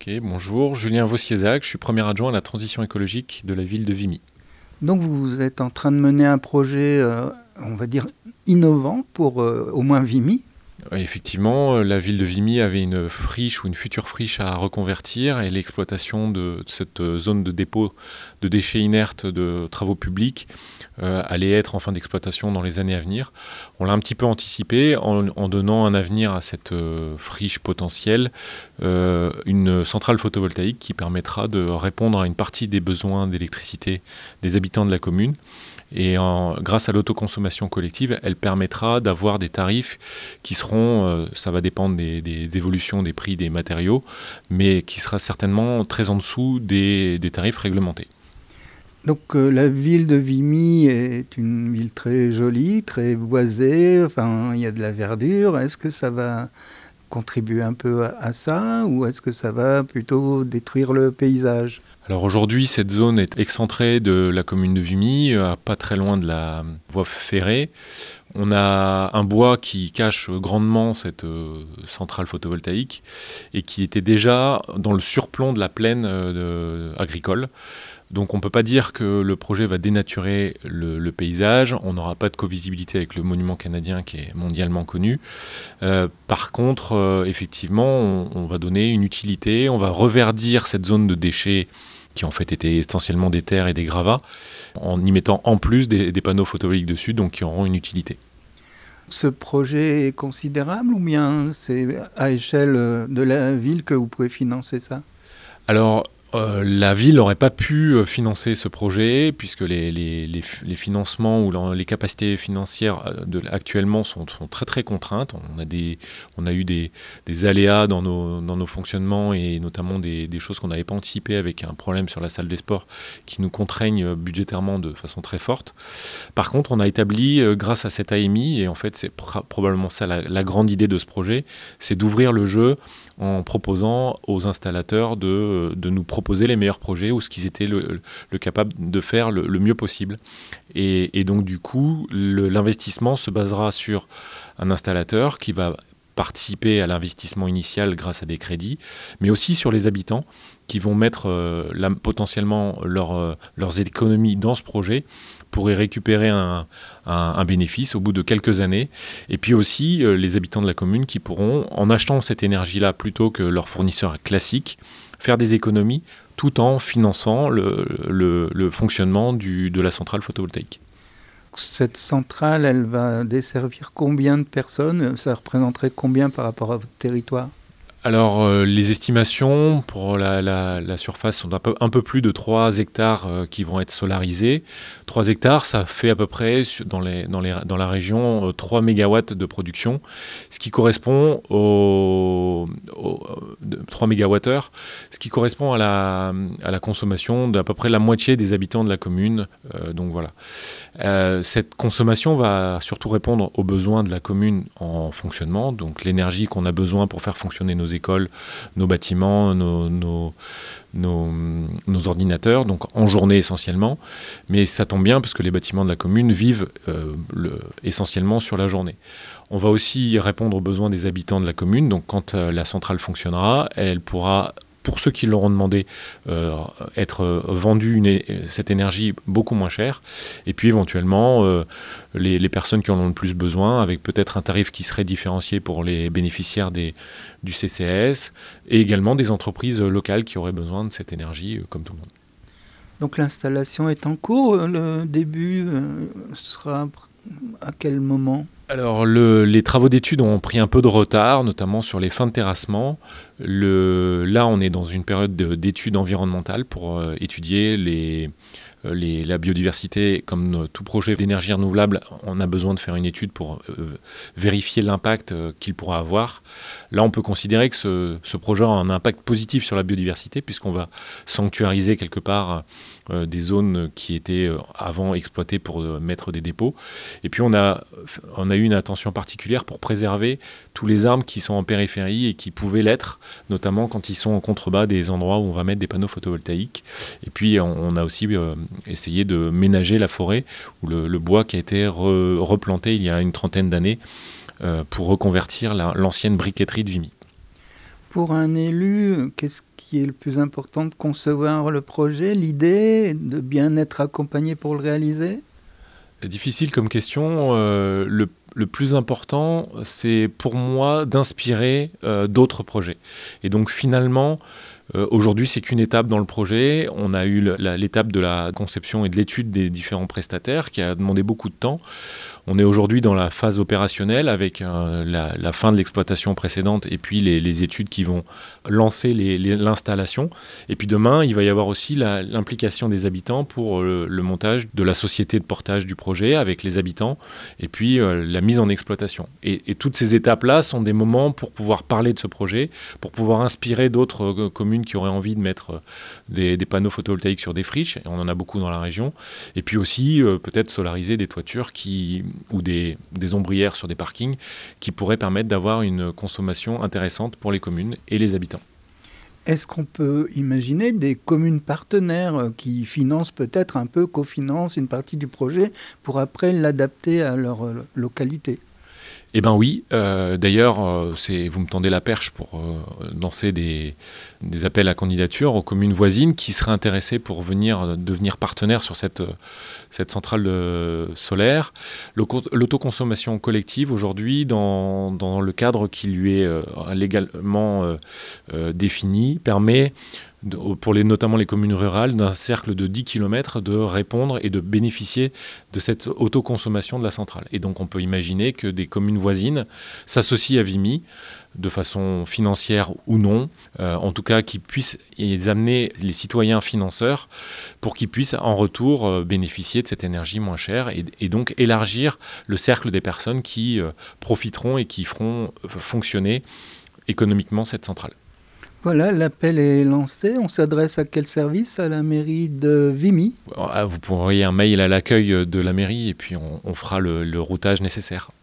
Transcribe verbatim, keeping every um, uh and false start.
Ok, bonjour, Julien Vossiézac, je suis premier adjoint à la transition écologique de la ville de Vimy. Donc vous êtes en train de mener un projet, euh, on va dire, innovant pour euh, au moins Vimy. Ouais, effectivement, la ville de Vimy avait une friche ou une future friche à reconvertir et l'exploitation de cette zone de dépôt de déchets inertes de travaux publics euh, allait être en fin d'exploitation dans les années à venir. On l'a un petit peu anticipé en, en donnant un avenir à cette euh, friche potentielle, euh, une centrale photovoltaïque qui permettra de répondre à une partie des besoins d'électricité des habitants de la commune. Et en, grâce à l'autoconsommation collective, elle permettra d'avoir des tarifs qui seront, euh, ça va dépendre des, des, des évolutions des prix des matériaux, mais qui sera certainement très en dessous des, des tarifs réglementés. Donc euh, la ville de Vimy est une ville très jolie, très boisée, enfin il y a de la verdure. Est-ce que ça va contribuer un peu à, à ça ou est-ce que ça va plutôt détruire le paysage ? Alors aujourd'hui, cette zone est excentrée de la commune de Vimy, pas très loin de la voie ferrée. On a un bois qui cache grandement cette euh, centrale photovoltaïque et qui était déjà dans le surplomb de la plaine euh, de, agricole. Donc on ne peut pas dire que le projet va dénaturer le, le paysage, on n'aura pas de covisibilité avec le monument canadien qui est mondialement connu. Euh, par contre, euh, effectivement, on, on va donner une utilité, on va reverdir cette zone de déchets qui en fait était essentiellement des terres et des gravats, en y mettant en plus des, des panneaux photovoltaïques dessus, donc qui auront une utilité. Ce projet est considérable ou bien c'est à échelle de la ville que vous pouvez financer ça ? Alors, euh, la ville n'aurait pas pu financer ce projet puisque les, les, les, les financements ou les capacités financières de, actuellement sont, sont très très contraintes. On a, des, on a eu des, des aléas dans nos, dans nos fonctionnements et notamment des, des choses qu'on n'avait pas anticipées avec un problème sur la salle des sports qui nous contraignent budgétairement de façon très forte. Par contre, on a établi, grâce à cette A M I, et en fait c'est pr- probablement ça la, la grande idée de ce projet, c'est d'ouvrir le jeu en proposant aux installateurs de, de nous proposer les meilleurs projets ou ce qu'ils étaient le, le capables de faire le, le mieux possible. Et, et donc du coup, le, l'investissement se basera sur un installateur qui va participer à l'investissement initial grâce à des crédits, mais aussi sur les habitants qui vont mettre euh, la, potentiellement leur, euh, leurs économies dans ce projet pour y récupérer un, un, un bénéfice au bout de quelques années. Et puis aussi euh, les habitants de la commune qui pourront, en achetant cette énergie-là plutôt que leur fournisseur classique, faire des économies tout en finançant le, le, le fonctionnement du, de la centrale photovoltaïque. Cette centrale, elle va desservir combien de personnes ? Ça représenterait combien par rapport à votre territoire ? Alors, euh, les estimations pour la, la, la surface sont un peu, un peu plus de trois hectares euh, qui vont être solarisés. trois hectares, ça fait à peu près, dans, les, dans, les, dans la région, euh, trois mégawatts de production, ce qui correspond au, au de, trois mégawattheures, ce qui correspond à la, à la consommation d'à peu près la moitié des habitants de la commune. Euh, donc voilà. Euh, cette consommation va surtout répondre aux besoins de la commune en fonctionnement, donc l'énergie qu'on a besoin pour faire fonctionner nos écoles, nos bâtiments, nos, nos, nos, nos ordinateurs, donc en journée essentiellement. Mais ça tombe bien parce que les bâtiments de la commune vivent euh, le, essentiellement sur la journée. On va aussi répondre aux besoins des habitants de la commune, donc quand euh, la centrale fonctionnera, elle pourra, pour ceux qui l'auront demandé, euh, être vendue une, cette énergie beaucoup moins chère. Et puis éventuellement, euh, les, les personnes qui en ont le plus besoin, avec peut-être un tarif qui serait différencié pour les bénéficiaires des, du C C S, et également des entreprises locales qui auraient besoin de cette énergie, euh, comme tout le monde. Donc l'installation est en cours. Le début euh, sera à quel moment ? Alors, le, les travaux d'études ont pris un peu de retard, notamment sur les fins de terrassement. Le, là, on est dans une période de, d'études environnementales pour euh, étudier les, euh, les, la biodiversité. Comme tout projet d'énergie renouvelable, on a besoin de faire une étude pour euh, vérifier l'impact euh, qu'il pourra avoir. Là, on peut considérer que ce, ce projet a un impact positif sur la biodiversité, puisqu'on va sanctuariser quelque part euh, des zones qui étaient euh, avant exploitées pour euh, mettre des dépôts. Et puis, on a, on a eu une attention particulière pour préserver tous les arbres qui sont en périphérie et qui pouvaient l'être, notamment quand ils sont en contrebas des endroits où on va mettre des panneaux photovoltaïques. Et puis on, on a aussi euh, essayé de ménager la forêt ou le, le bois qui a été re, replanté il y a une trentaine d'années euh, pour reconvertir la, l'ancienne briqueterie de Vimy. Pour un élu, qu'est-ce qui est le plus important? De concevoir le projet, l'idée, de bien être accompagné pour le réaliser? Difficile comme question. Euh, le, le plus important, c'est pour moi d'inspirer euh, d'autres projets. Et donc finalement, euh, aujourd'hui, c'est qu'une étape dans le projet. On a eu le- la- l'étape de la conception et de l'étude des différents prestataires qui a demandé beaucoup de temps. On est aujourd'hui dans la phase opérationnelle avec euh, la, la fin de l'exploitation précédente et puis les, les études qui vont lancer les- les- l'installation. Et puis demain, il va y avoir aussi la- l'implication des habitants pour euh, le montage de la société de portage du projet avec les habitants et puis euh, la mise en exploitation. Et, et toutes ces étapes-là sont des moments pour pouvoir parler de ce projet, pour pouvoir inspirer d'autres euh, communes qui auraient envie de mettre euh, des, des panneaux photovoltaïques sur des friches. Et on en a beaucoup dans la région. Et puis aussi euh, peut-être solariser des toitures qui, ou des, des ombrières sur des parkings qui pourraient permettre d'avoir une consommation intéressante pour les communes et les habitants. Est-ce qu'on peut imaginer des communes partenaires euh, qui financent peut-être un peu, cofinancent une partie du projet pour après l'adapter à leur euh, localité? Eh bien oui, euh, d'ailleurs, euh, c'est, vous me tendez la perche pour euh, lancer des, des appels à candidature aux communes voisines qui seraient intéressées pour venir euh, devenir partenaires sur cette, euh, cette centrale euh, solaire. L'auto- L'autoconsommation collective aujourd'hui, dans, dans le cadre qui lui est euh, légalement euh, euh, défini, permet de- pour les, notamment les communes rurales, d'un cercle de dix kilomètres, de répondre et de bénéficier de cette autoconsommation de la centrale. Et donc on peut imaginer que des communes voisines s'associent à Vimy de façon financière ou non, euh, en tout cas qui puissent y amener les citoyens financeurs pour qu'ils puissent en retour euh, bénéficier de cette énergie moins chère et, et donc élargir le cercle des personnes qui euh, profiteront et qui feront euh, fonctionner économiquement cette centrale. Voilà, l'appel est lancé. On s'adresse à quel service? À la mairie de Vimy? Ah, vous pouvez envoyer un mail à l'accueil de la mairie et puis on, on fera le, le routage nécessaire.